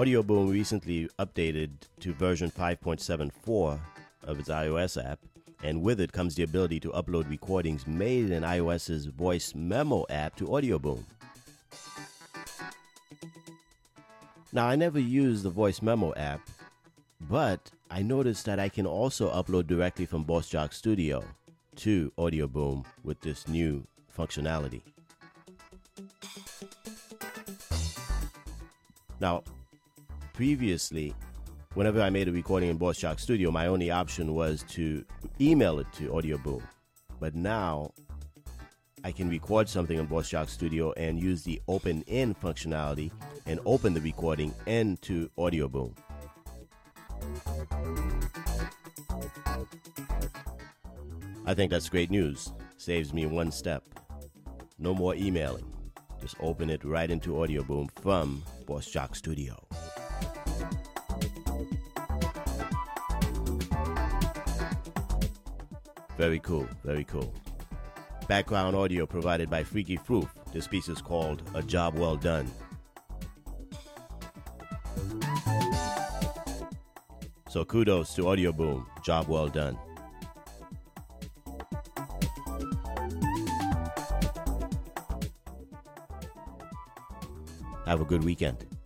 Audioboom recently updated to version 5.74 of its iOS app, and with it comes the ability to upload recordings made in iOS's voice memo app to Audioboom. Now, I never used the voice memo app, but I noticed that I can also upload directly from Boss Jock Studio to Audioboom with this new functionality. Now, previously, whenever I made a recording in Boss Jock Studio, my only option was to email it to Audioboom. But now, I can record something in Boss Jock Studio and use the open in functionality and open the recording into Audioboom. I think that's great news. Saves me one step. No more emailing. Just open it right into Audioboom from Boss Jock Studio. Very cool, very cool. Background audio provided by Freaky Froof. This piece is called A Job Well Done. So kudos to Audioboom. Job well done. Have a good weekend.